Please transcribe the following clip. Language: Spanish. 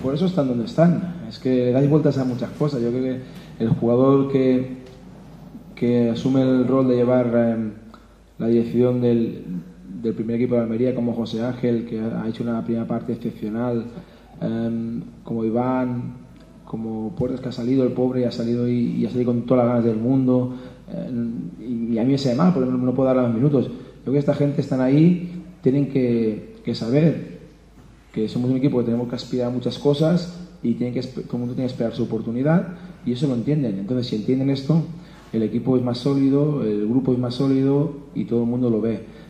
por eso están donde están. Es que dais vueltas a muchas cosas. Yo creo que el jugador que asume el rol de llevar la dirección del primer equipo de Almería, como José Ángel, que ha hecho una primera parte excepcional, como Iván, como Puertas, que ha salido, el pobre, y ha salido con todas las ganas del mundo, y a mí me sabe mal porque no puedo darle más minutos. Yo creo que esta gente están ahí, tienen que saber que somos un equipo que tenemos que aspirar a muchas cosas y todo el mundo tiene que esperar su oportunidad, y eso lo entienden. Entonces, si entienden esto, el equipo es más sólido, el grupo es más sólido y todo el mundo lo ve.